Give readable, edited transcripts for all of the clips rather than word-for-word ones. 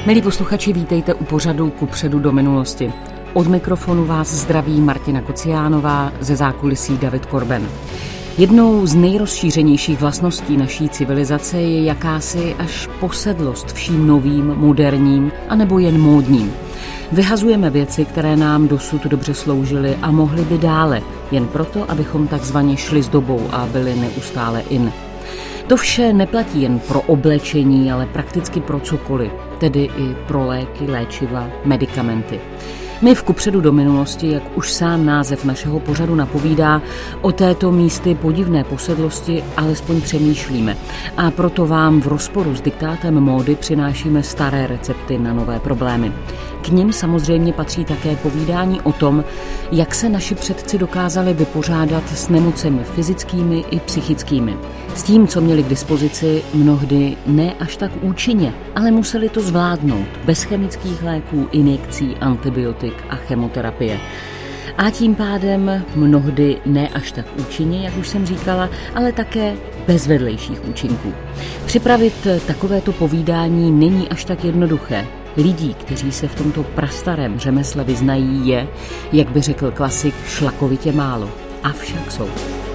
Milí posluchači, vítejte u pořadu Kupředu do minulosti. Od mikrofonu vás zdraví Martina Kociánová, ze zákulisí David Korben. Jednou z nejrozšířenějších vlastností naší civilizace je jakási až posedlost vším novým, moderním anebo jen módním. Vyhazujeme věci, které nám dosud dobře sloužily a mohly by dále, jen proto, abychom takzvaně šli s dobou a byli neustále in. To vše neplatí jen pro oblečení, ale prakticky pro cokoliv, tedy i pro léky, léčiva, medikamenty. My v Kupředu do minulosti, jak už sám název našeho pořadu napovídá, o této místy podivné posedlosti alespoň přemýšlíme. A proto vám v rozporu s diktátem módy přinášíme staré recepty na nové problémy. K nim samozřejmě patří také povídání o tom, jak se naši předci dokázali vypořádat s nemocemi fyzickými i psychickými. S tím, co měli k dispozici, mnohdy ne až tak účinně, ale museli to zvládnout bez chemických léků, injekcí, antibiotik a chemoterapie. A tím pádem mnohdy ne až tak účinně, jak už jsem říkala, ale také bez vedlejších účinků. Připravit takovéto povídání není až tak jednoduché. Lidí, kteří se v tomto prastarém řemesle vyznají, je, jak by řekl klasik, šlakovitě málo. Avšak jsou.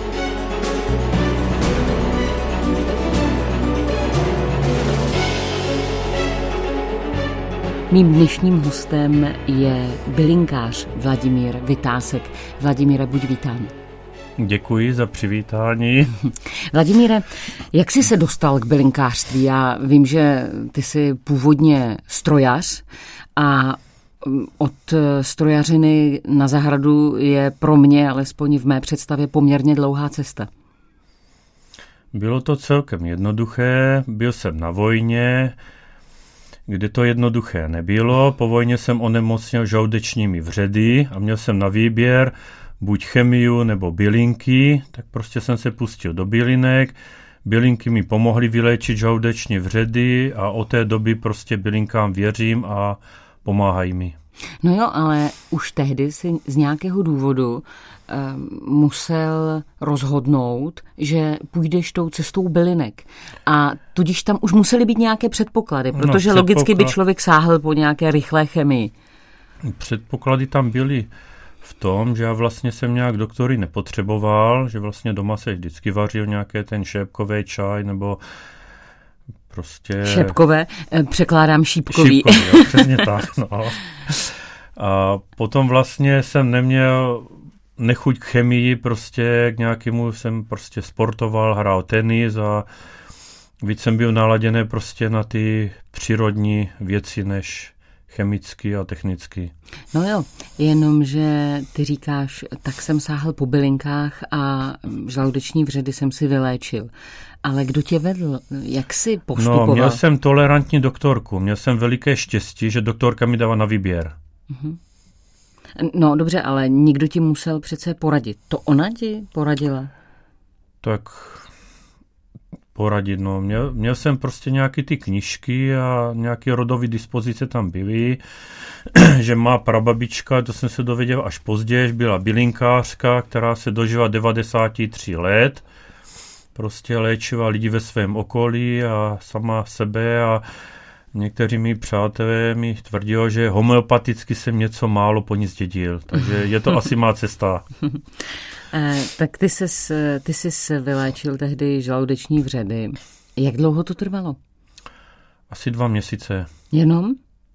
Mým dnešním hostem je bylinkář Vladimír Vytásek. Vladimíre, buď vítán. Děkuji za přivítání. Vladimíre, jak jsi se dostal k bylinkářství? Já vím, že ty jsi původně strojař a od strojařiny na zahradu je pro mě, alespoň v mé představě, poměrně dlouhá cesta. Bylo to celkem jednoduché. Byl jsem na vojně, kde to jednoduché nebylo. Po vojně jsem onemocněl žaludečními vředy a měl jsem na výběr buď chemiu nebo bylinky, tak prostě jsem se pustil do bylinek. Bylinky mi pomohly vyléčit žaludeční vředy a od té doby prostě bylinkám věřím a pomáhají mi. No jo, ale už tehdy si z nějakého důvodu musel rozhodnout, že půjdeš tou cestou bylinek. A tudíž tam už musely být nějaké předpoklady, protože logicky by člověk sáhl po nějaké rychlé chemii. Předpoklady tam byly v tom, že já vlastně jsem nějak doktory nepotřeboval, že vlastně doma se vždycky vařil nějaké ten šépkový čaj nebo prostě... Šépkové, překládám šípkový. Šípkový, jo, přesně tak, no. A potom vlastně jsem neměl nechuť k chemii, prostě k nějakému jsem prostě sportoval, hrál tenis a víc jsem byl naladěný prostě na ty přírodní věci než chemicky a technicky. No jo, jenomže ty říkáš, tak jsem sáhl po bylinkách a žaludeční vředy jsem si vyléčil. Ale kdo tě vedl? Jak jsi postupoval? No, měl jsem tolerantní doktorku. Měl jsem veliké štěstí, že doktorka mi dala na výběr. Mhm. No dobře, ale někdo ti musel přece poradit. To ona ti poradila? Tak poradit, no. Měl jsem prostě nějaké ty knížky a nějaké rodové dispozice tam byly, že má prababička, to jsem se dověděl až později, byla bylinkářka, která se dožila 93 let, prostě léčila lidi ve svém okolí a sama sebe a někteří mý přátelé mi tvrdili, že homeopaticky jsem něco málo po ní zdědil, takže je to asi má cesta. Tak ty jsi vyléčil tehdy žaludeční vředy. Jak dlouho to trvalo? Asi 2 měsíce. Jenom?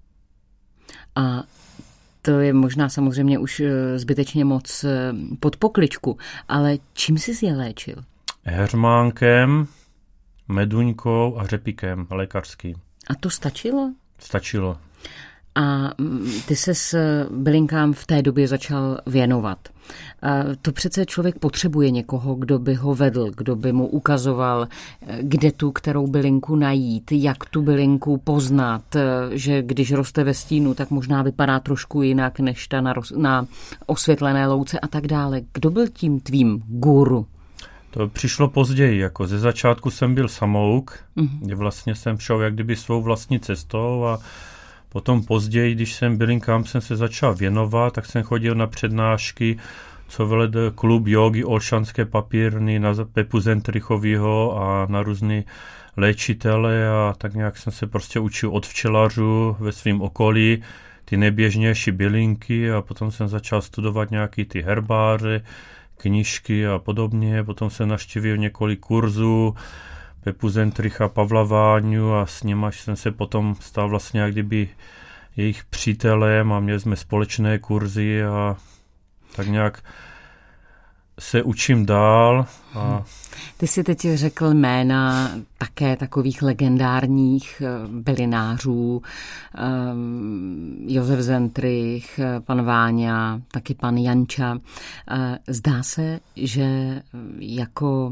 A to je možná samozřejmě už zbytečně moc pod pokličku, ale čím jsi je léčil? Heřmánkem, meduňkou a řepíkem lékařským. A to stačilo? Stačilo. A ty ses bylinkám v té době začal věnovat. To přece člověk potřebuje někoho, kdo by ho vedl, kdo by mu ukazoval, kde tu kterou bylinku najít, jak tu bylinku poznat, že když roste ve stínu, tak možná vypadá trošku jinak než ta na osvětlené louce a tak dále. Kdo byl tím tvým guru? To přišlo později, jako ze začátku jsem byl samouk, kde vlastně jsem šel jak kdyby svou vlastní cestou a potom později, když jsem bylinkám jsem se začal věnovat, tak jsem chodil na přednášky co vedl klub jógy Olšanské papírny na Pepu Zentrichovýho a na různý léčitele a tak nějak jsem se prostě učil od včelařů ve svém okolí ty nejběžnější bylinky a potom jsem začal studovat nějaký ty herbáře, knížky a podobně. Potom jsem navštívil několik kurzů Pepu Zentricha, Pavla Váňu a s nimi jsem se potom stal vlastně jak kdyby jejich přítelem a měli jsme společné kurzy a tak nějak se učím dál. A Ty jsi teď řekl jména také takových legendárních bylinářů, Josef Zentrich, pan Váňa, taky pan Janča. Zdá se, že jako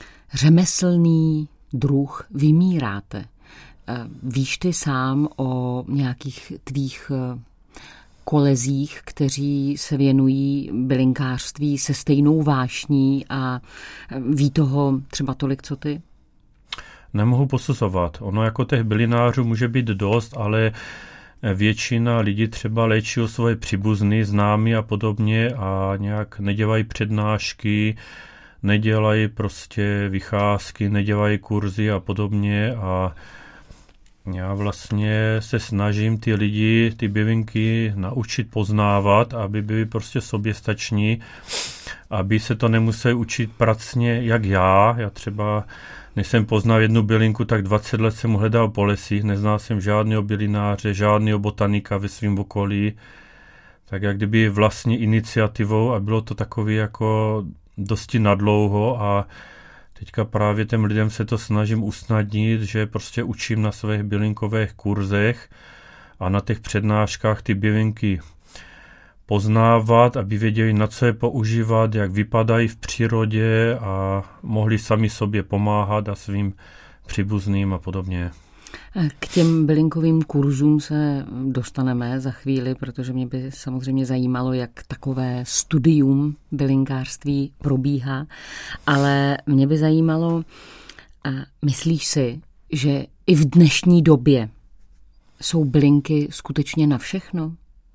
řemeslný druh vymíráte. Víš ty sám o nějakých tvých kolezích, kteří se věnují bylinkářství se stejnou vášní a ví toho třeba tolik, co ty? Nemohu posuzovat. Ono jako těch bylinářů může být dost, ale většina lidí třeba léčí o svoje příbuzný, známí a podobně a nějak nedělají přednášky, nedělají prostě vycházky, nedělají kurzy a podobně a já vlastně se snažím ty lidi, ty bylinky naučit poznávat, aby byli prostě soběstační, aby se to nemuseli učit pracně jak já. Já třeba, než jsem poznal jednu bylinku, tak 20 let jsem hledal po lesích, neznal jsem žádného bylináře, žádného botanika ve svém okolí, tak jak kdyby vlastní iniciativou a bylo to takový jako dosti nadlouho a teďka právě těm lidem se to snažím usnadnit, že prostě učím na svých bylinkových kurzech a na těch přednáškách ty bylinky poznávat, aby věděli, na co je používat, jak vypadají v přírodě a mohli sami sobě pomáhat a svým příbuzným a podobně. K těm bylinkovým kurzům se dostaneme za chvíli, protože mě by samozřejmě zajímalo, jak takové studium bylinkářství probíhá, ale mě by zajímalo, myslíš si, že i v dnešní době jsou bylinky skutečně na všechno?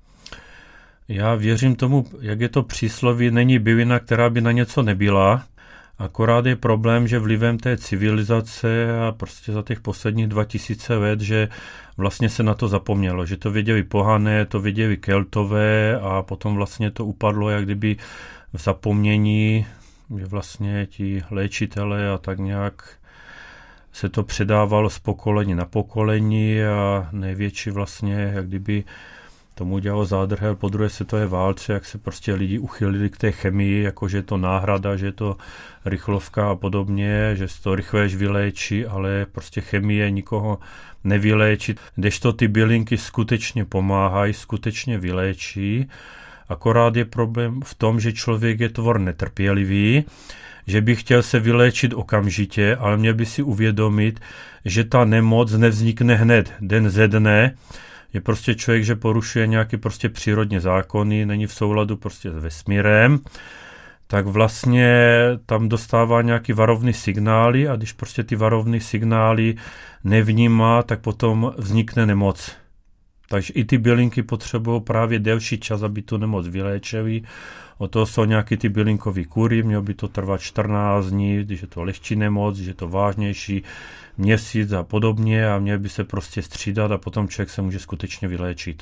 Já věřím tomu, jak je to přísloví, není bylina, která by na něco nebyla. Akorát je problém, že vlivem té civilizace a prostě za těch posledních 2000 let, že vlastně se na to zapomnělo, že to věděli pohané, to věděli Keltové a potom vlastně to upadlo jak kdyby v zapomnění, že vlastně ti léčitelé a tak nějak se to předávalo z pokolení na pokolení a největší vlastně jak kdyby tomu dělalo zádrhel po druhé světové válce, jak se prostě lidi uchylili k té chemii, jako že je to náhrada, že je to rychlovka a podobně, že se to rychleji vyléčí, ale prostě chemie nikoho nevyléčí. Kdežto ty bylinky skutečně pomáhají, skutečně vyléčí. Akorát je problém v tom, že člověk je tvor netrpělivý, že by chtěl se vyléčit okamžitě, ale měl by si uvědomit, že ta nemoc nevznikne hned, den ze dne. Je prostě člověk, že porušuje nějaké prostě přírodní zákony, není v souladu prostě s vesmírem, tak vlastně tam dostává nějaký varovný signály a když prostě ty varovný signály nevnímá, tak potom vznikne nemoc. Takže i ty bylinky potřebují právě delší čas, aby tu nemoc vyléčili. O toho jsou nějaké ty bylinkové kury, mělo by to trvat 14 dní, když je to lehčí nemoc, když je to vážnější, měsíc a podobně a měl by se prostě střídat a potom člověk se může skutečně vyléčit.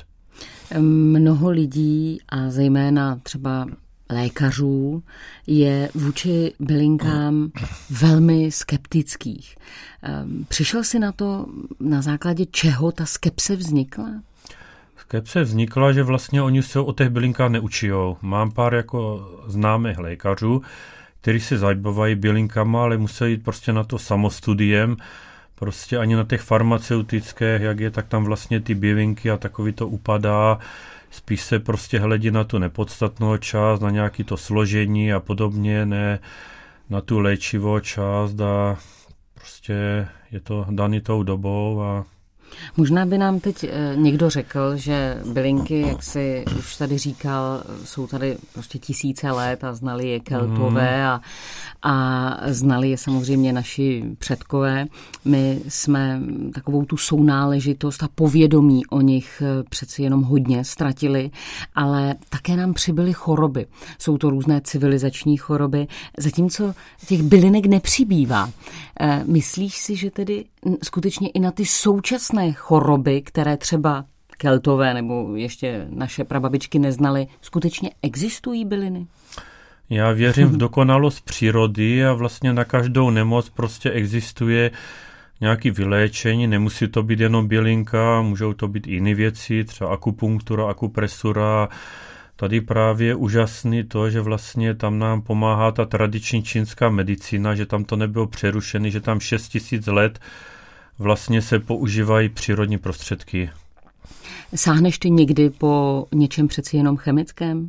Mnoho lidí a zejména třeba lékařů je vůči bylinkám velmi skeptických. Přišel jsi na to, na základě čeho ta skepse vznikla? Skepse vznikla, že vlastně oni se o těch bylinkách neučijou. Mám pár jako známých lékařů, kteří se zabývají bylinkama, ale musí jít prostě na to samostudiem, prostě ani na těch farmaceutických, jak je, tak tam vlastně ty bylinky a takový to upadá, spíš se prostě hledí na tu nepodstatnou část, na nějaké to složení a podobně, ne na tu léčivou část a prostě je to daný tou dobou a Možná by nám teď někdo řekl, že bylinky, jak jsi už tady říkal, jsou tady prostě tisíce let a znali je Keltové a znali je samozřejmě naši předkové. My jsme takovou tu sounáležitost a povědomí o nich přeci jenom hodně ztratili, ale také nám přibyly choroby. Jsou to různé civilizační choroby, zatímco těch bylinek nepřibývá. Myslíš si, že tedy skutečně i na ty současné choroby, které třeba Keltové nebo ještě naše prababičky neznali, skutečně existují byliny? Já věřím v dokonalost přírody a vlastně na každou nemoc prostě existuje nějaké vyléčení. Nemusí to být jenom bylinka, můžou to být i jiné věci, třeba akupunktura, akupresura. Tady právě je úžasný to, že vlastně tam nám pomáhá ta tradiční čínská medicína, že tam to nebylo přerušené, že tam 6000 let vlastně se používají přírodní prostředky. Sáhneš ty někdy po něčem přeci jenom chemickém?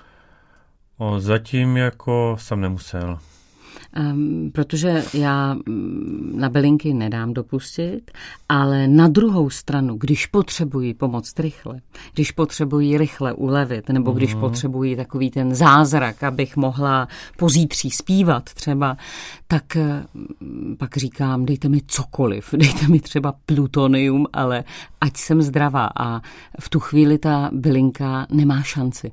Zatím jako jsem nemusel. Protože já na bylinky nedám dopustit, ale na druhou stranu, když potřebuji pomoct rychle, když potřebuji rychle ulevit, nebo když potřebuji takový ten zázrak, abych mohla pozítří zpívat třeba, tak pak říkám, dejte mi cokoliv, dejte mi třeba plutonium, ale ať jsem zdravá, a v tu chvíli ta bylinka nemá šanci.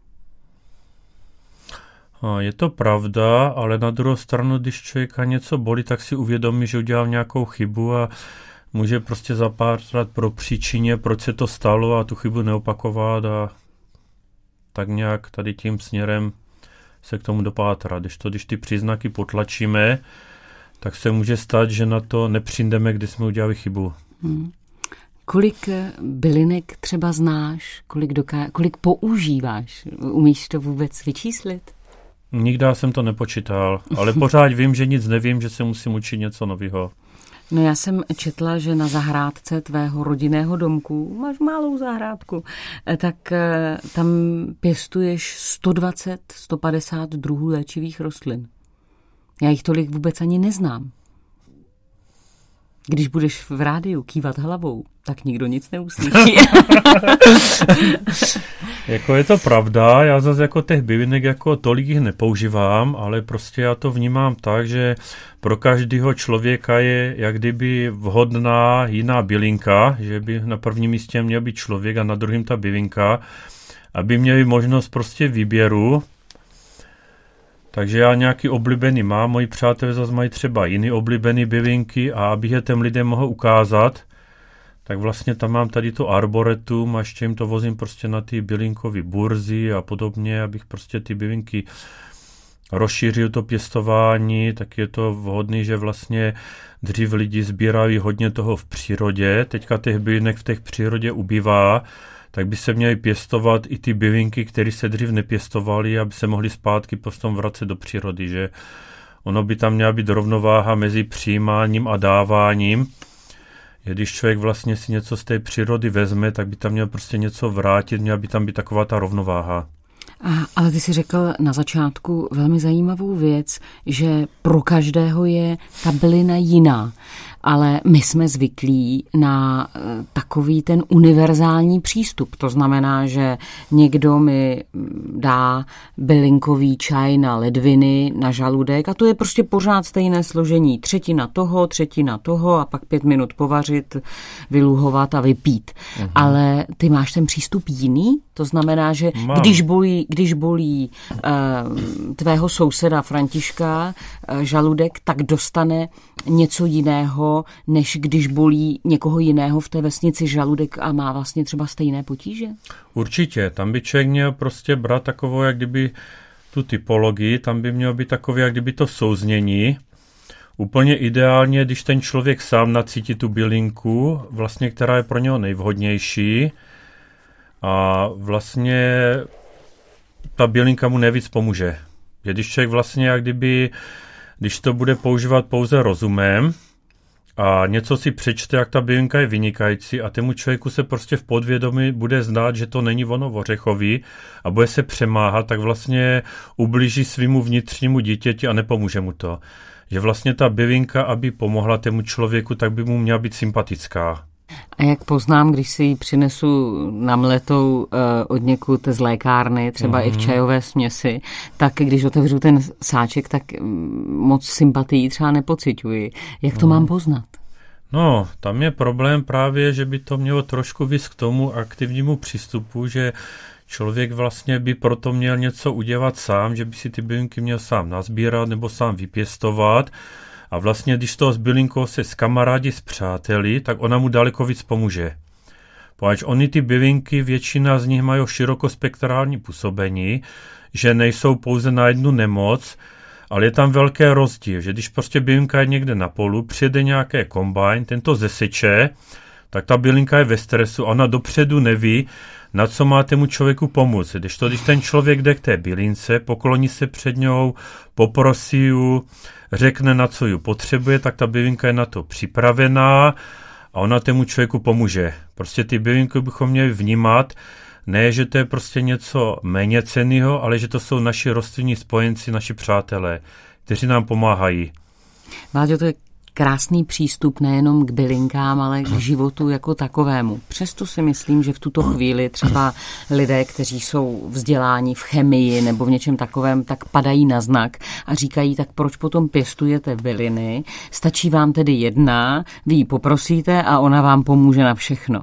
Je to pravda, ale na druhou stranu, když člověka něco bolí, tak si uvědomí, že udělal nějakou chybu a může prostě zapátrat pro příčině, proč se to stalo a tu chybu neopakovat a tak nějak tady tím směrem se k tomu dopátrat. Když ty příznaky potlačíme, tak se může stát, že na to nepřijdeme, kdy jsme udělali chybu. Kolik bylinek třeba znáš? Kolik používáš? Umíš to vůbec vyčíslit? Nikdy jsem to nepočítal, ale pořád vím, že nic nevím, že se musím učit něco nového. No já jsem četla, že na zahrádce tvého rodinného domku, máš malou zahrádku, tak tam pěstuješ 120-150 druhů léčivých rostlin. Já jich tolik vůbec ani neznám. Když budeš v rádiu kývat hlavou, tak nikdo nic neuslyší. Jako je to pravda, já zase jako těch bylinek jako tolik jich nepoužívám, ale prostě já to vnímám tak, že pro každého člověka je jak kdyby vhodná jiná bylinka, že by na prvním místě měl být člověk a na druhém ta bylinka, aby měli možnost prostě výběru. Takže já nějaký oblíbený mám, moji přátelé zase mají třeba jiný oblíbený bylinky a abych je těm lidem mohl ukázat, tak vlastně tam mám tady to arboretum a ještě jim to vozím prostě na ty bylinkové burzy a podobně, abych prostě ty bylinky rozšířil to pěstování, tak je to vhodný, že vlastně dřív lidi sbírali hodně toho v přírodě, teďka těch bylinek v těch přírodě ubývá, tak by se měly pěstovat i ty bylinky, které se dřív nepěstovaly, aby se mohly zpátky potom vracet do přírody, že ono by tam měla být rovnováha mezi přijímáním a dáváním. Když člověk vlastně si něco z té přírody vezme, tak by tam měl prostě něco vrátit, měla by tam být taková ta rovnováha. Ale ty jsi řekl na začátku velmi zajímavou věc, že pro každého je ta bylina jiná. Ale my jsme zvyklí na takový ten univerzální přístup. To znamená, že někdo mi dá bylinkový čaj na ledviny, na žaludek a to je prostě pořád stejné složení. Třetina toho a pak 5 minut povařit, vyluhovat a vypít. Ale ty máš ten přístup jiný? To znamená, že když bolí tvého souseda Františka žaludek, tak dostane něco jiného, než když bolí někoho jiného v té vesnici žaludek a má vlastně třeba stejné potíže? Určitě. Tam by člověk měl prostě brát takovou, jak kdyby tu typologii, tam by mělo být takové, jak kdyby to souznění. Úplně ideálně, když ten člověk sám nacítí tu bylinku, vlastně, která je pro něho nejvhodnější a vlastně ta bylinka mu nejvíc pomůže. Když člověk vlastně, jak kdyby, když to bude používat pouze rozumem a něco si přečte, jak ta bylinka je vynikající a tému člověku se prostě v podvědomí bude znát, že to není ono ořechový a bude se přemáhat, tak vlastně ublíží svýmu vnitřnímu dítěti a nepomůže mu to. Že vlastně ta bylinka, aby pomohla tému člověku, tak by mu měla být sympatická. A jak poznám, když si ji přinesu namletou od někud z lékárny, třeba i v čajové směsi, tak když otevřu ten sáček, tak moc sympatii třeba nepociťuji. Jak to mám poznat? No, tam je problém právě, že by to mělo trošku víc k tomu aktivnímu přístupu, že člověk vlastně by proto měl něco udělat sám, že by si ty bylinky měl sám nazbírat nebo sám vypěstovat. A vlastně, když toho s bylinkou se skamarádí s přáteli, tak ona mu daleko víc pomůže. Protože oni ty bylinky, většina z nich mají širokospektrální působení, že nejsou pouze na jednu nemoc, ale je tam velký rozdíl, že když prostě bylinka je někde na polu, přijede nějaký kombajn, ten to zeseče, tak ta bylinka je ve stresu, ona dopředu neví, na co má tému člověku pomoct. Když ten člověk jde k té bylince, pokloní se před ňou, poprosí ju, řekne, na co ju potřebuje, tak ta bylinka je na to připravená a ona tému člověku pomůže. Prostě ty bylinky bychom měli vnímat, ne, že to je prostě něco méně cennýho, ale že to jsou naši rostlinní spojenci, naši přátelé, kteří nám pomáhají. Váďo, to je krásný přístup nejenom k bylinkám, ale k životu jako takovému. Přesto si myslím, že v tuto chvíli třeba lidé, kteří jsou vzděláni v chemii nebo v něčem takovém, tak padají na znak a říkají, tak proč potom pěstujete byliny? Stačí vám tedy jedna, vy ji poprosíte a ona vám pomůže na všechno.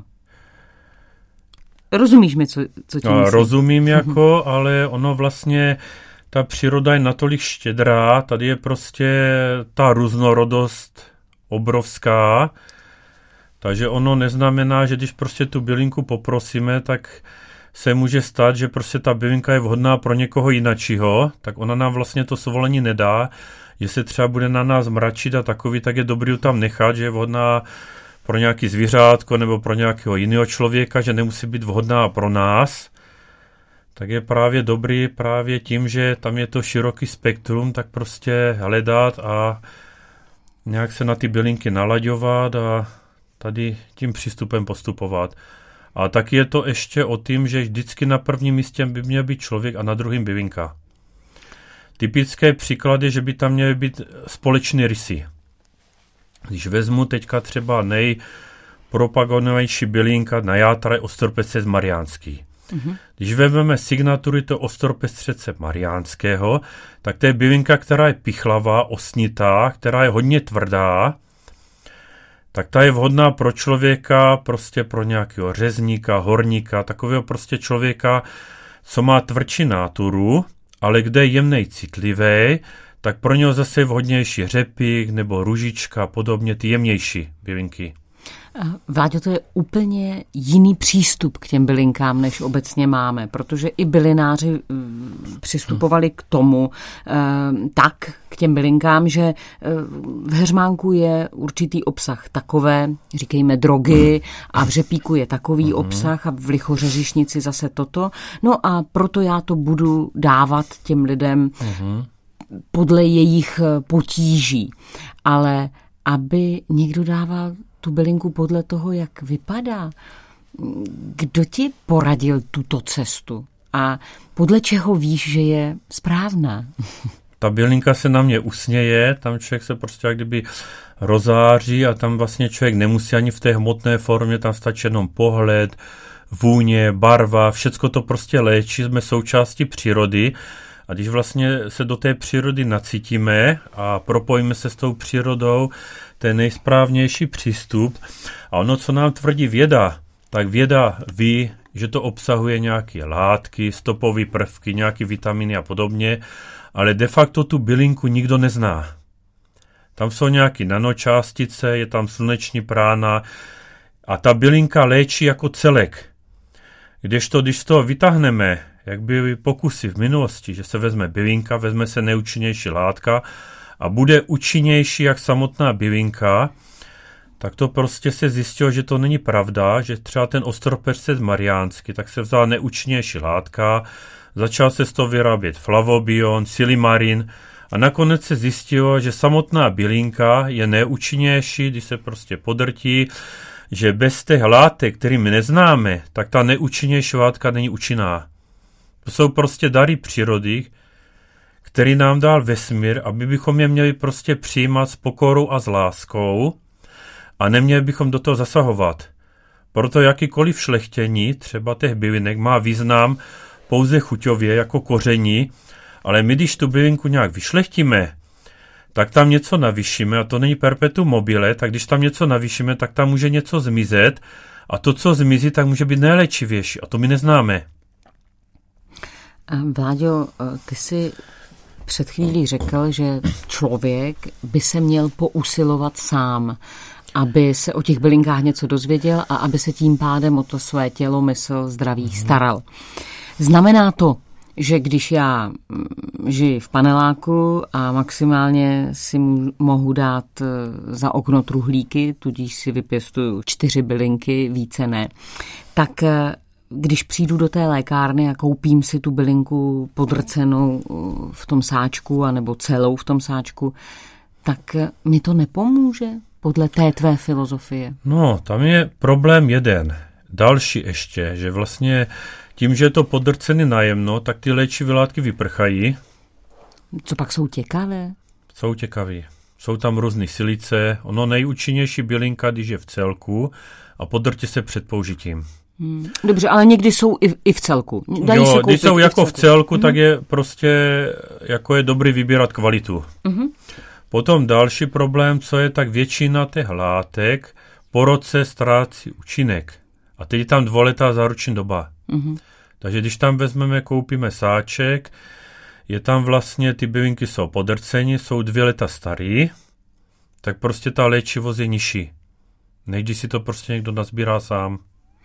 Rozumíš mi, co tím myslím? Rozumím ale ono vlastně, ta příroda je natolik štědrá, tady je prostě ta různorodost obrovská, takže ono neznamená, že když prostě tu bylinku poprosíme, tak se může stát, že prostě ta bylinka je vhodná pro někoho jinačího, tak ona nám vlastně to svolení nedá, že se třeba bude na nás mračit a takový, tak je dobrý ju tam nechat, že je vhodná pro nějaký zvířátko nebo pro nějakého jiného člověka, že nemusí být vhodná pro nás, tak je právě dobrý právě tím, že tam je to široký spektrum, tak prostě hledat a nějak se na ty bylinky nalaďovat a tady tím přístupem postupovat. A taky je to ještě o tím, že vždycky na prvním místě by měl být člověk a na druhém bylinka. Typické příklady, že by tam měly být společné rysy. Když vezmu teďka třeba nejpropagovanější bylinka na játra je ostropestřec mariánský. Když vezmeme signatury to ostropestřece mariánského, tak to je bylinka, která je pichlavá, osnitá, která je hodně tvrdá, tak ta je vhodná pro člověka, prostě pro nějakého řezníka, horníka, takového prostě člověka, co má tvrdší náturu, ale kde je jemnej, citlivý, tak pro něho zase je vhodnější řepík nebo růžička a podobně, ty jemnější bylinky. Vláďo, to je úplně jiný přístup k těm bylinkám, než obecně máme, protože i bylináři přistupovali k tomu tak, k těm bylinkám, že v heřmánku je určitý obsah takové, říkejme drogy, a v řepíku je takový obsah a v lichořeřišnici zase toto. No a proto já to budu dávat těm lidem podle jejich potíží. Ale aby někdo dával tu bylinku podle toho, jak vypadá. Kdo ti poradil tuto cestu? A podle čeho víš, že je správná? Ta bylinka se na mě usměje, tam člověk se prostě jak kdyby rozáří a tam vlastně člověk nemusí ani v té hmotné formě, tam stačí jenom pohled, vůně, barva, všecko to prostě léčí, jsme součástí přírody. A když vlastně se do té přírody nacítíme a propojíme se s tou přírodou, to je nejsprávnější přístup. A ono, co nám tvrdí věda, tak věda ví, že to obsahuje nějaké látky, stopové prvky, nějaké vitaminy a podobně, ale de facto tu bylinku nikdo nezná. Tam jsou nějaké nanočástice, je tam sluneční prána a ta bylinka léčí jako celek. Když z toho vytáhneme, jak byly pokusy v minulosti, že se vezme bylinka, vezme se neúčinnější látka a bude účinnější jak samotná bylinka, tak to prostě se zjistilo, že to není pravda, že třeba ten ostropestřec mariánský, tak se vzala neúčinnější látka, začal se z toho vyrábět flavobion, silimarin a nakonec se zjistilo, že samotná bylinka je neúčinnější, když se prostě podrtí, že bez těch látek, který my neznáme, tak ta neúčinnější látka není účinná. To jsou prostě dary přírody, který nám dal vesmír, aby bychom je měli prostě přijímat s pokorou a s láskou a neměli bychom do toho zasahovat. Proto jakýkoliv šlechtění třeba těch bylinek má význam pouze chuťově jako koření, ale my, když tu bylinku nějak vyšlechtíme, tak tam něco navýšíme a to není perpetuum mobile, tak když tam něco navýšíme, tak tam může něco zmizet a to, co zmizí, tak může být nejléčivější a to my neznáme. Vláďo, ty jsi před chvílí řekl, že člověk by se měl pousilovat sám, aby se o těch bylinkách něco dozvěděl a aby se tím pádem o to své tělo, mysl, zdraví staral. Znamená to, že když já žiji v paneláku a maximálně si mohu dát za okno truhlíky, tudíž si vypěstuju 4 bylinky, více ne, tak když přijdu do té lékárny a koupím si tu bylinku podrcenou v tom sáčku anebo celou v tom sáčku, tak mi to nepomůže podle té tvé filozofie? No, tam je problém jeden. Další ještě, že vlastně tím, že je to podrcený najemno, tak ty léčivé látky vyprchají. Co pak jsou těkavé? Jsou těkavé. Jsou tam různý silice. Ono nejúčinnější bylinka, když je v celku a podrtí se před použitím. Dobře, ale někdy jsou i v celku. Dají se koupit, když jsou jako v celku, tak je prostě jako je dobrý vybírat kvalitu. Potom další problém, co je, tak většina těch látek po roce ztrácí účinek. A teď je tam 2letá záruční doba. Takže když tam vezmeme, koupíme sáček, je tam vlastně, ty bylinky jsou podrceni, jsou 2 leta starý, tak prostě ta léčivost je nižší. Než když si to prostě někdo nazbírá sám.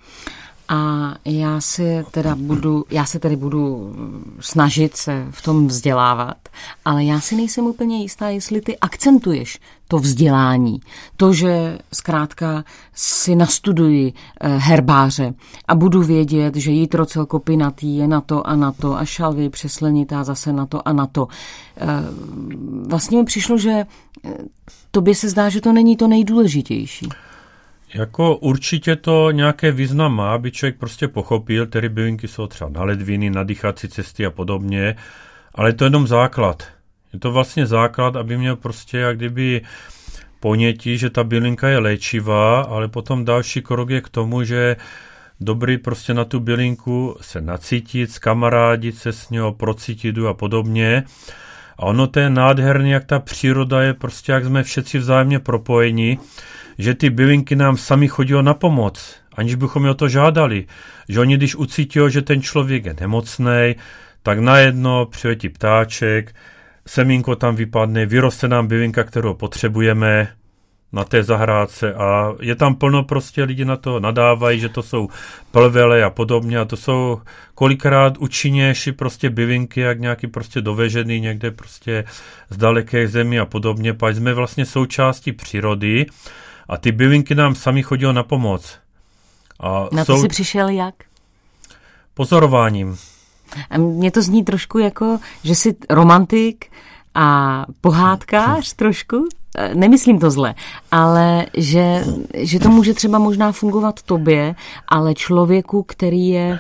A já se tedy budu snažit se v tom vzdělávat, ale já si nejsem úplně jistá, jestli ty akcentuješ to vzdělání. To, že zkrátka si nastuduji herbáře a budu vědět, že jitrocel kopinatý je na to a šalvy přeslenitá zase na to a na to. Vlastně mi přišlo, že tobě se zdá, že to není to nejdůležitější. Jako určitě to nějaké význam má, aby člověk prostě pochopil, které bylinky jsou třeba na ledviny, na dýchací cesty a podobně, ale to je jenom základ. Je to vlastně základ, aby měl prostě jak kdyby ponětí, že ta bylinka je léčivá, ale potom další krok je k tomu, že dobrý prostě na tu bylinku se nacítit, skamarádit se s něho, procítit a podobně. A ono to je nádherný, jak ta příroda je prostě, jak jsme všetci vzájemně propojeni, že ty bylinky nám sami chodí na pomoc, aniž bychom je o to žádali. Že oni, když ucítí, že ten člověk je nemocnej, tak najednou přiletí ptáček, semínko tam vypadne, vyroste nám bylinka, kterou potřebujeme na té zahrádce a je tam plno prostě lidi na to nadávají, že to jsou plvele a podobně a to jsou kolikrát účinnější prostě bylinky, jak nějaký prostě dovežený někde prostě z daleké zemi a podobně, pak jsme vlastně součástí přírody a ty bylinky nám sami chodí na pomoc. A na to jsi přišel jak? Pozorováním. A mně to zní trošku jako, že jsi romantik a pohádkář trošku. Nemyslím to zle, ale že to může třeba možná fungovat tobě, ale člověku, který je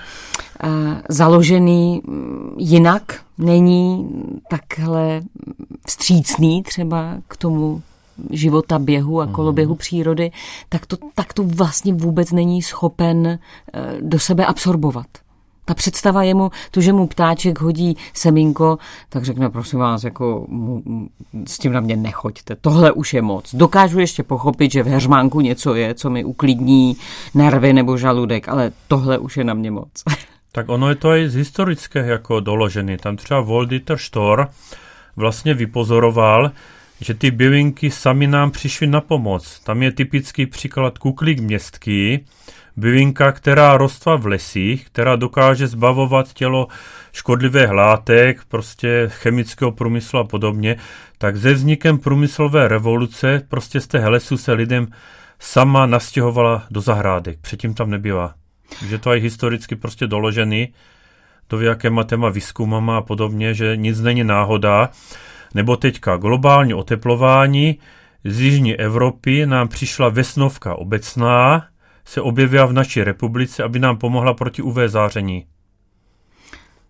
založený jinak, není takhle vstřícný třeba k tomu života běhu a koloběhu přírody, tak to vlastně vůbec není schopen do sebe absorbovat. Ta představa je mu, to, že mu ptáček hodí semínko, tak řekne, prosím vás, jako s tím na mě nechoďte, tohle už je moc. Dokážu ještě pochopit, že v heřmánku něco je, co mi uklidní nervy nebo žaludek, ale tohle už je na mě moc. Tak ono je to i z historické jako doložený. Tam třeba Walditer Stor vlastně vypozoroval, že ty bylinky sami nám přišly na pomoc. Tam je typický příklad kuklík městský, bylinka, která roste v lesích, která dokáže zbavovat tělo škodlivých látek, prostě chemického průmyslu a podobně, tak se vznikem průmyslové revoluce prostě z těch lesů se lidem sama nastěhovala do zahrádek. Předtím tam nebyla. Že to je historicky prostě doložený, to jakýma téma výzkumama a podobně, že nic není náhoda. Nebo teďka globální oteplování z jižní Evropy nám přišla vesnovka obecná, se objevila v naší republice, aby nám pomohla proti UV záření.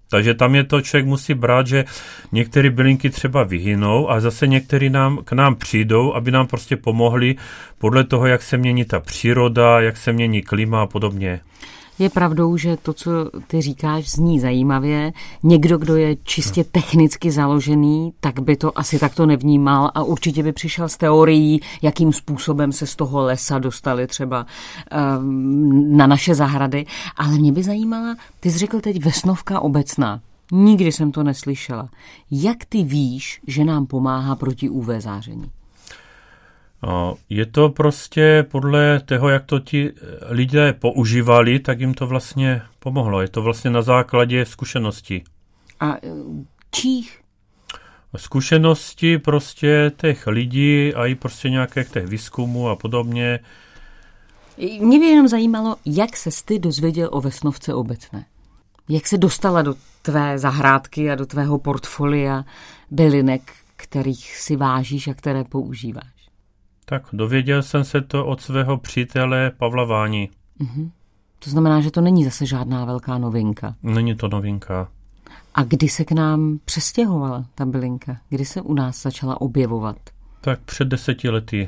Takže tam je to, člověk musí brát, že některé bylinky třeba vyhynou a zase některé k nám přijdou, aby nám prostě pomohli podle toho, jak se mění ta příroda, jak se mění klima a podobně. Je pravdou, že to, co ty říkáš, zní zajímavě. Někdo, kdo je čistě technicky založený, tak by to asi takto nevnímal a určitě by přišel s teorií, jakým způsobem se z toho lesa dostali třeba na naše zahrady. Ale mě by zajímala, ty jsi řekl teď Vesnovka obecná. Nikdy jsem to neslyšela. Jak ty víš, že nám pomáhá proti UV záření? Je to prostě podle toho, jak to ti lidé používali, tak jim to vlastně pomohlo. Je to vlastně na základě zkušeností. A čích? Zkušenosti prostě těch lidí a i prostě nějakých těch výzkumů a podobně. Mě by jenom zajímalo, jak ses ty dozvěděl o Vesnovce obecné. Jak se dostala do tvé zahrádky a do tvého portfolia bylinek, kterých si vážíš a které používáš? Tak dověděl jsem se to od svého přítele Pavla Váni. To znamená, že to není zase žádná velká novinka. Není to novinka. A kdy se k nám přestěhovala ta bylinka? Kdy se u nás začala objevovat? Tak před 10 lety.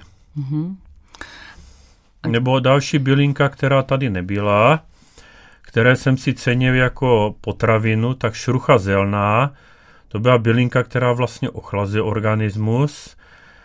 Nebo další bylinka, která tady nebyla, které jsem si cenil jako potravinu, tak šrucha zelná. To byla bylinka, která vlastně ochlazuje organismus,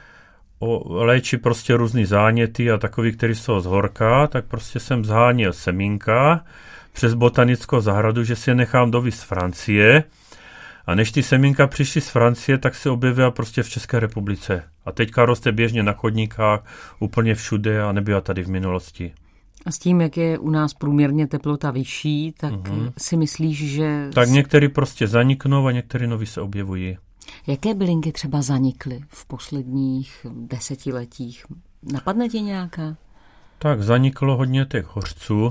léčí prostě různý záněty a takový, který jsou z horka, tak prostě jsem zháněl semínka přes botanickou zahradu, že si je nechám dovízt z Francie. A než ty semínka přišly z Francie, tak se objevila prostě v České republice. A teďka roste běžně na chodníkách, úplně všude a nebyla tady v minulosti. A s tím, jak je u nás průměrně teplota vyšší, tak si myslíš, že... Tak některý prostě zaniknou a některý noví se objevují. Jaké bylinky třeba zanikly v posledních desetiletích? Napadne ti nějaká? Tak zaniklo hodně těch hořců.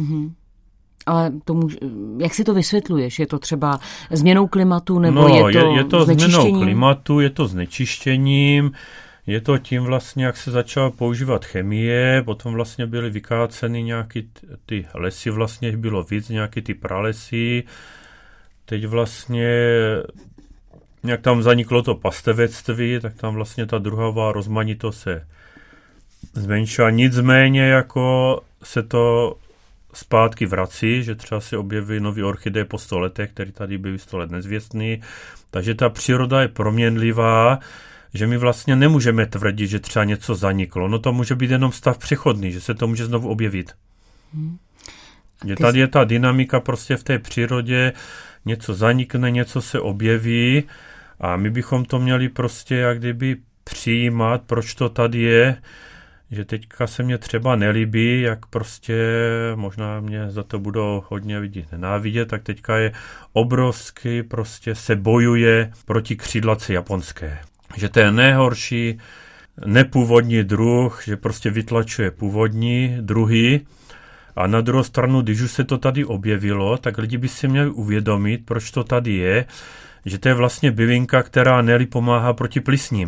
Ale jak si to vysvětluješ? Je to třeba změnou klimatu nebo je to změnou klimatu, je to znečištěním, je to tím vlastně, jak se začala používat chemie, potom vlastně byly vykáceny nějaký ty lesy, vlastně bylo víc, nějaký ty pralesy. Teď vlastně jak tam zaniklo to pastevectví, tak tam vlastně ta druhová rozmanitost se zmenšila. Nicméně jako se to zpátky vrací, že třeba se objeví nový orchideje po 100 letech, který tady byly 100 let nezvěstný. Takže ta příroda je proměnlivá, že my vlastně nemůžeme tvrdit, že třeba něco zaniklo. No to může být jenom stav přechodný, že se to může znovu objevit. Že tady je ta dynamika prostě v té přírodě, něco zanikne, něco se objeví a my bychom to měli prostě jak kdyby přijímat, proč to tady je, že teďka se mně třeba nelíbí, jak prostě možná mě za to budou hodně lidi nenávidět, tak teďka je obrovský, prostě se bojuje proti křídlace japonské. Že to je nejhorší nepůvodní druh, že prostě vytlačuje původní druhy. A na druhou stranu, když už se to tady objevilo, tak lidi by si měli uvědomit, proč to tady je, že to je vlastně bylinka, která nejlépe pomáhá proti plísním.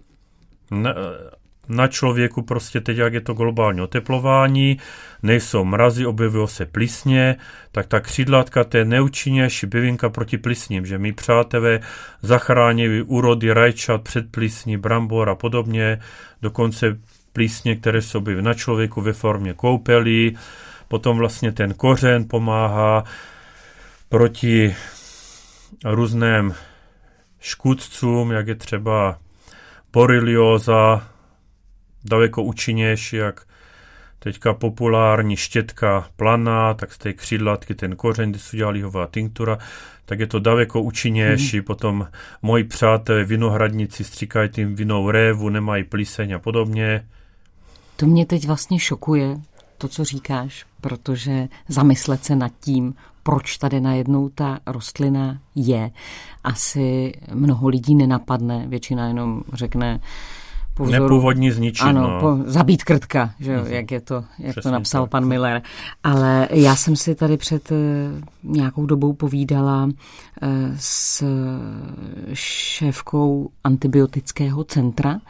Na člověku prostě teď, jak je to globální oteplování, nejsou mrazy, objevují se plísně, tak ta křídlatka, to je nejúčinnější bylinka proti plísním, že my přátelé zachránili úrody rajčat před plísní, brambor a podobně, dokonce plísně, které jsou objeví na člověku ve formě koupelí, potom vlastně ten kořen pomáhá proti různým škůdcům, jak je třeba borelióza, daleko účinnější, jak teďka populární štětka planá, tak z té křídlatky ten kořen, když se dělá lihová tinktura, tak je to daleko účinnější. Potom moji přátelé vinohradníci stříkají tím vinou révu, nemají plíseň a podobně. To mě teď vlastně šokuje, to, co říkáš, protože zamyslet se nad tím, proč tady najednou ta rostlina je, asi mnoho lidí nenapadne, většina jenom řekne po vzoru, nepůvodní zničit. Ano, zabít krtka, že jo, jak to napsal tak pan Miller. Ale já jsem si tady před nějakou dobou povídala s šéfkou antibiotického centra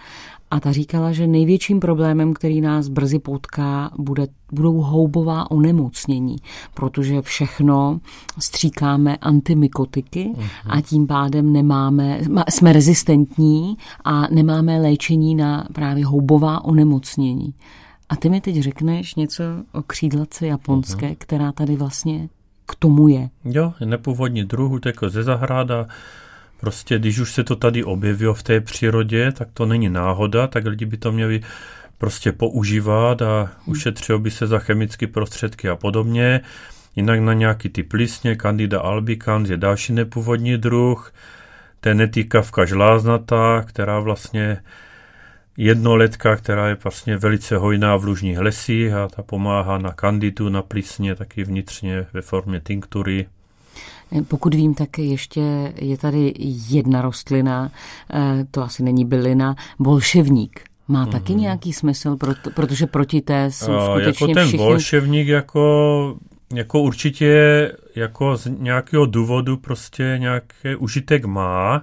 a ta říkala, že největším problémem, který nás brzy potká, budou houbová onemocnění, protože všechno stříkáme antimykotiky a tím pádem jsme rezistentní a nemáme léčení na právě houbová onemocnění. A ty mi teď řekneš něco o křídlatce japonské, která tady vlastně k tomu je. Jo, nepůvodní druh, jako ze zahrada. Prostě, když už se to tady objevilo v té přírodě, tak to není náhoda, tak lidi by to měli prostě používat a ušetřilo by se za chemické prostředky a podobně. Jinak na nějaký typ plísně, Candida albicans je další nepůvodní druh, ten netýkavka žláznatá, která vlastně jednoletka, která je vlastně velice hojná v lužních lesích a ta pomáhá na kandidu, na plísně, taky vnitřně ve formě tinktury. Pokud vím, tak ještě je tady jedna rostlina, to asi není bylina, bolševník. Má taky nějaký smysl, protože proti té jsou skutečně jako ten všichni... bolševník jako určitě jako z nějakého důvodu prostě nějaký užitek má,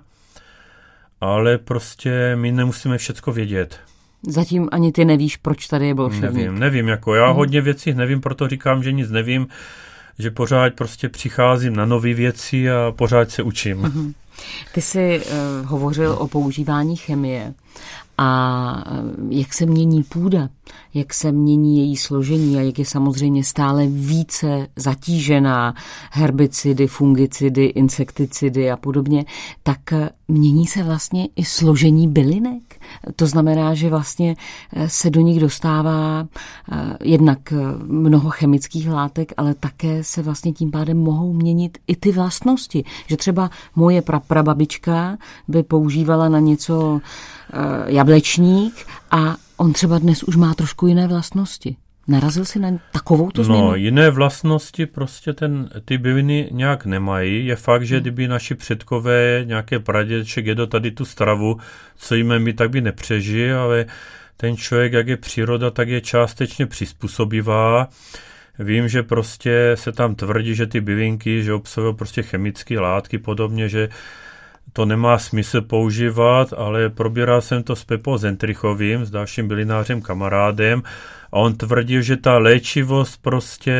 ale prostě my nemusíme všecko vědět. Zatím ani ty nevíš, proč tady je bolševník. Nevím, jako já hodně věcí nevím, proto říkám, že nic nevím, že pořád prostě přicházím na nové věci a pořád se učím. Ty jsi hovořil o používání chemie a jak se mění půda, jak se mění její složení a jak je samozřejmě stále více zatížená herbicidy, fungicidy, insekticidy a podobně, tak mění se vlastně i složení bylinek. To znamená, že vlastně se do nich dostává jednak mnoho chemických látek, ale také se vlastně tím pádem mohou měnit i ty vlastnosti. Že třeba moje prababička by používala na něco jablečník a on třeba dnes už má trošku jiné vlastnosti. Narazil jsi na takovouto změnu? No, jiné vlastnosti prostě ty byliny nějak nemají. Je fakt, že kdyby naši předkové, nějaké pradědeček jedl tady tu stravu, co jíme my, tak by nepřežil, ale ten člověk, jak je příroda, tak je částečně přizpůsobivá. Vím, že prostě se tam tvrdí, že ty bylinky, že obsahují prostě chemické látky, podobně, že to nemá smysl používat, ale probíral jsem to s Pepou Zentrichovým, s dalším bylinářem kamarádem a on tvrdil, že ta léčivost prostě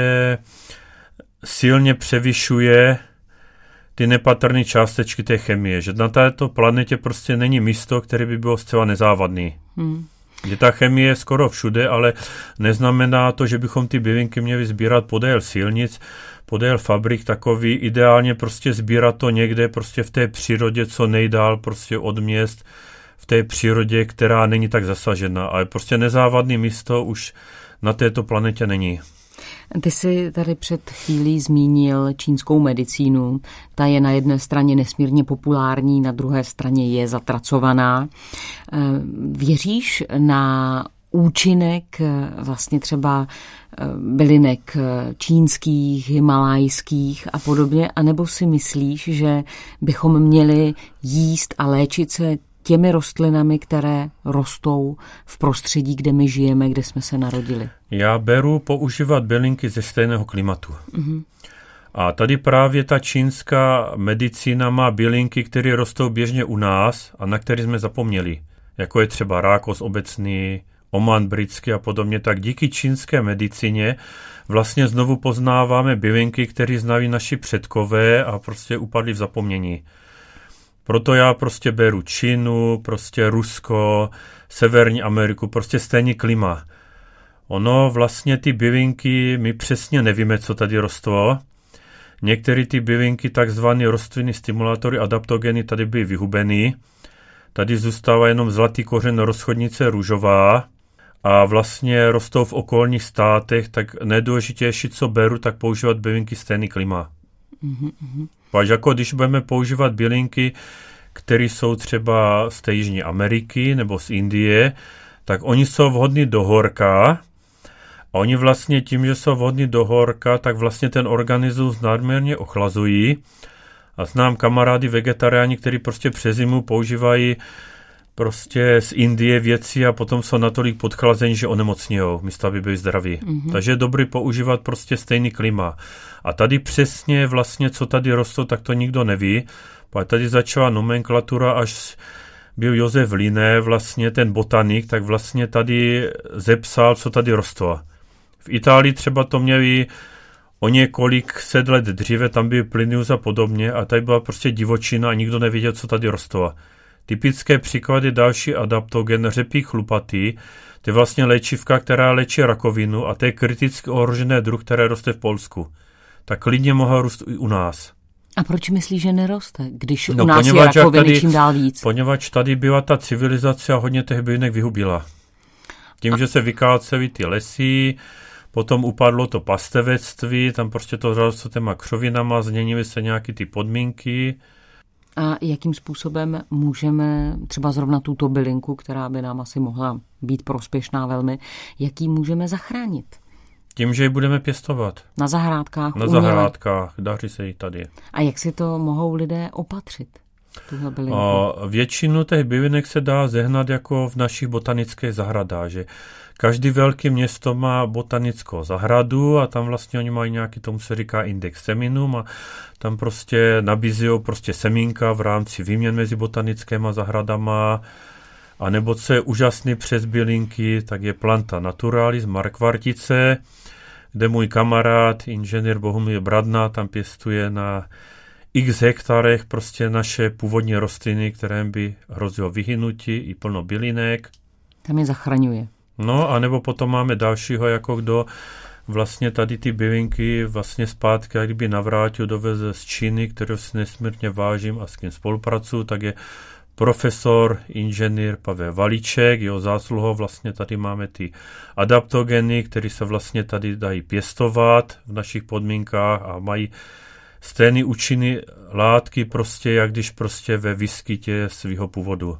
silně převyšuje ty nepatrné částečky té chemie, že na této planetě prostě není místo, které by bylo zcela nezávadný. Že ta chemie je skoro všude, ale neznamená to, že bychom ty bylinky měli sbírat podél silnic, podél fabrik takový, ideálně prostě sbírat to někde prostě v té přírodě, co nejdál prostě od měst, v té přírodě, která není tak zasažena, ale prostě nezávadné místo už na této planetě není. Ty jsi tady před chvílí zmínil čínskou medicínu. Ta je na jedné straně nesmírně populární, na druhé straně je zatracovaná. Věříš na účinek vlastně třeba bylinek čínských, himalajských a podobně, anebo si myslíš, že bychom měli jíst a léčit se těmi rostlinami, které rostou v prostředí, kde my žijeme, kde jsme se narodili? Já beru používat bylinky ze stejného klimatu. A tady právě ta čínská medicína má bylinky, které rostou běžně u nás a na které jsme zapomněli. Jako je třeba rákos obecný, oman britský a podobně. Tak díky čínské medicíně vlastně znovu poznáváme bylinky, které znají naši předkové a prostě upadly v zapomnění. Proto já prostě beru Čínu, prostě Rusko, Severní Ameriku, prostě stejný klima. Ono vlastně ty bylinky, my přesně nevíme, co tady rostlo. Některé ty bylinky, takzvané rostlinné stimulátory, adaptogeny, tady byly vyhubený. Tady zůstává jenom zlatý kořen rozchodnice růžová a vlastně rostou v okolních státech, tak nejdůležitější, co beru, tak používat bylinky stejný klima. Pač jako když budeme používat bylinky, které jsou třeba z té Jižní Ameriky nebo z Indie, tak oni jsou vhodní do horka a oni vlastně tím, že jsou vhodní do horka, tak vlastně ten organismus nadměrně ochlazují. A znám kamarády vegetariáni, kteří prostě přes zimu používají prostě z Indie věci a potom jsou natolik podchlazení, že onemocnějou, místo aby byli zdraví. Takže je dobrý používat prostě stejný klima. A tady přesně vlastně, co tady rostlo, tak to nikdo neví. Pak tady začala nomenklatura až byl Josef Linné, vlastně ten botanik, tak vlastně tady zepsal, co tady rostlo. V Itálii třeba to měli o několik set let dříve, tam byl Plinius a podobně a tady byla prostě divočina a nikdo nevěděl, co tady rostlo. Typické příklady další adaptogen řepík chlupatý, to je vlastně léčivka, která léčí rakovinu a to je kriticky ohrožené druh, které roste v Polsku. Tak klidně mohla růst i u nás. A proč myslíš, že neroste, když u nás je rakoviny tady, čím dál víc? Poněvadž tady byla ta civilizace a hodně těch bylinek vyhubila. Tím, že se vykácely ty lesy, potom upadlo to pastevectví, tam prostě to rostlo těma křovinama, změnily se nějaké ty podmínky. A jakým způsobem můžeme třeba zrovna tuto bylinku, která by nám asi mohla být prospěšná velmi, jak ji můžeme zachránit? Tím, že ji budeme pěstovat. Na zahrádkách? Na zahrádkách, daří se jí tady. A jak si to mohou lidé opatřit, tuhle bylinku? Většinu těch bylinek se dá zehnat jako v našich botanických zahradách, že každý velké město má botanickou zahradu a tam vlastně oni mají nějaký, tomu se říká index seminum a tam prostě nabízejí prostě semínka v rámci výměn mezi botanickými zahradama. A nebo co je úžasný přes bylinky, tak je Planta Naturalis Markvartice, kde můj kamarád, inženýr Bohumil Bradna, tam pěstuje na x hektarech prostě naše původní rostliny, které by hrozilo vyhynutí i plno bylinek. Tam je zachraňuje. No a nebo potom máme dalšího, jako kdo vlastně tady ty bylinky vlastně zpátky, jak kdyby navrátil, doveze z Číny, kterou si nesmírně vážím a s kým spolupracuju, tak je profesor, inženýr Pavel Valíček, jeho zásluhou vlastně tady máme ty adaptogeny, které se vlastně tady dají pěstovat v našich podmínkách a mají stejné účinné látky prostě, jak když prostě ve výskytě svého původu.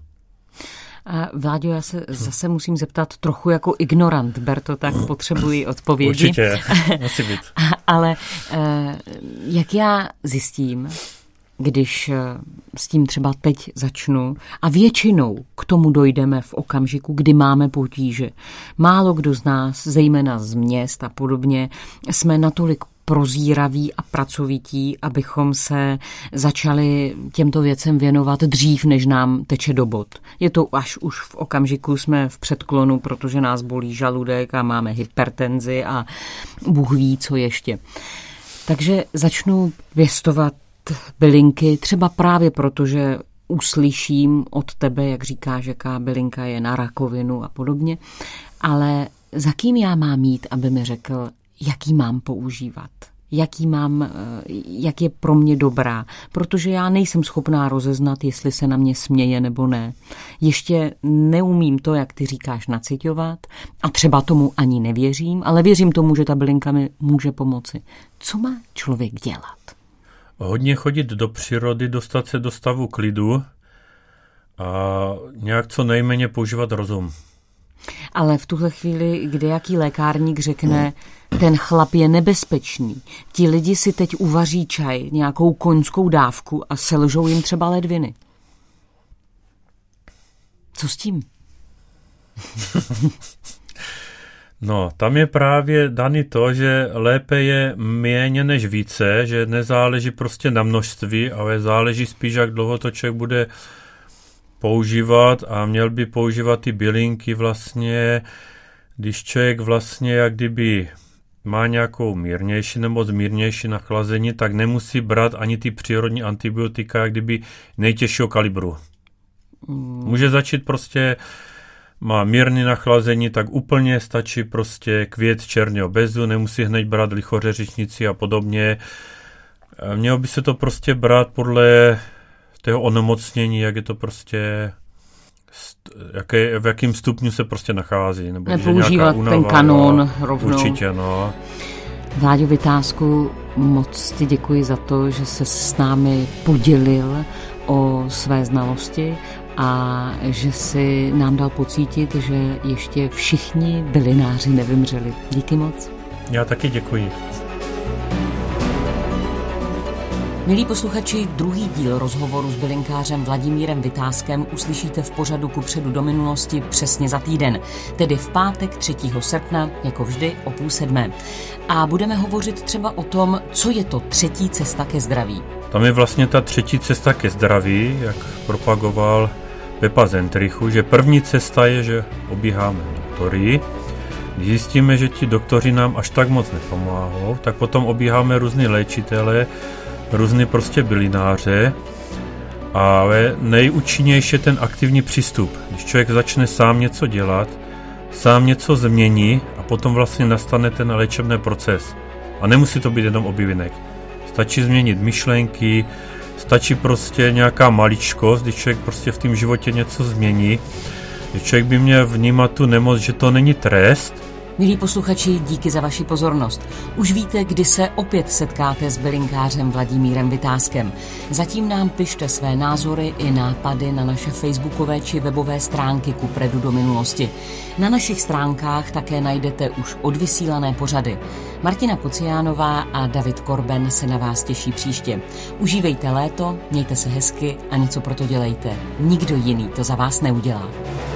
Vláďo, já se zase musím zeptat trochu jako ignorant, ber to tak, potřebuji odpovědi. Určitě, musí být. Ale jak já zjistím, když s tím třeba teď začnu a většinou k tomu dojdeme v okamžiku, kdy máme potíže. Málo kdo z nás, zejména z měst a podobně, jsme natolik prozíraví a pracovití, abychom se začali těmto věcem věnovat dřív, než nám teče do bod. Je to až už v okamžiku jsme v předklonu, protože nás bolí žaludek a máme hypertenzi a Bůh ví, co ještě. Takže začnu pěstovat bylinky, třeba právě proto, že uslyším od tebe, jak říkáš, jaká bylinka je na rakovinu a podobně, ale za kým já mám jít, aby mi řekl, jaký mám používat, jak je pro mě dobrá, protože já nejsem schopná rozeznat, jestli se na mě směje nebo ne. Ještě neumím to, jak ty říkáš, naciťovat a třeba tomu ani nevěřím, ale věřím tomu, že ta bylinka mi může pomoci. Co má člověk dělat? Hodně chodit do přírody, dostat se do stavu klidu a nějak co nejméně používat rozum. Ale v tuhle chvíli, kde jaký lékárník řekne, ten chlap je nebezpečný, ti lidi si teď uvaří čaj, nějakou koňskou dávku a selžou jim třeba ledviny. Co s tím? No, tam je právě daný to, že lépe je méně než více, že nezáleží prostě na množství, ale záleží spíš, jak dlouho to člověk bude používat a měl by používat ty bylinky vlastně, když člověk vlastně jak kdyby má nějakou mírnější nebo zmírnější nachlazení, tak nemusí brát ani ty přírodní antibiotika jak kdyby nejtěžšího kalibru. Může začít prostě, má mírné nachlazení, tak úplně stačí prostě květ černého bezu, nemusí hned brát lichořeřičnici a podobně. Mělo by se to prostě brát podle toho onemocnění, jak je to prostě, v jakém stupňu se prostě nachází. Nebo nepoužívat ten kanon rovnou. Určitě, no. Vláďo Vytázku, moc ti děkuji za to, že se s námi podělil o své znalosti a že si nám dal pocítit, že ještě všichni bylináři nevymřeli. Díky moc. Já taky děkuji. Milí posluchači, druhý díl rozhovoru s bylinkářem Vladimírem Vytázkem uslyšíte v pořadu Kupředu do minulosti přesně za týden, tedy v pátek 3. srpna, jako vždy o 6:30. A budeme hovořit třeba o tom, co je to třetí cesta ke zdraví. Tam je vlastně ta třetí cesta ke zdraví, jak propagoval Pepa Zentrichu, že první cesta je, že obíháme doktory. Když zjistíme, že ti doktoři nám až tak moc nepomáhou, tak potom obíháme různý léčitele, různý prostě bylináře, ale nejúčinnější je ten aktivní přístup. Když člověk začne sám něco dělat, sám něco změní a potom vlastně nastane ten léčebný proces. A nemusí to být jenom obyvinek. Stačí změnit myšlenky, stačí prostě nějaká maličkost, když člověk prostě v tom životě něco změní. Když člověk by měl vnímat tu nemoc, že to není trest. Milí posluchači, díky za vaši pozornost. Už víte, kdy se opět setkáte s bylinkářem Vladimírem Vitáskem. Zatím nám pište své názory i nápady na naše facebookové či webové stránky Kupředu do minulosti. Na našich stránkách také najdete už odvysílané pořady. Martina Kociánová a David Korben se na vás těší příště. Užívejte léto, mějte se hezky a něco pro to dělejte. Nikdo jiný to za vás neudělá.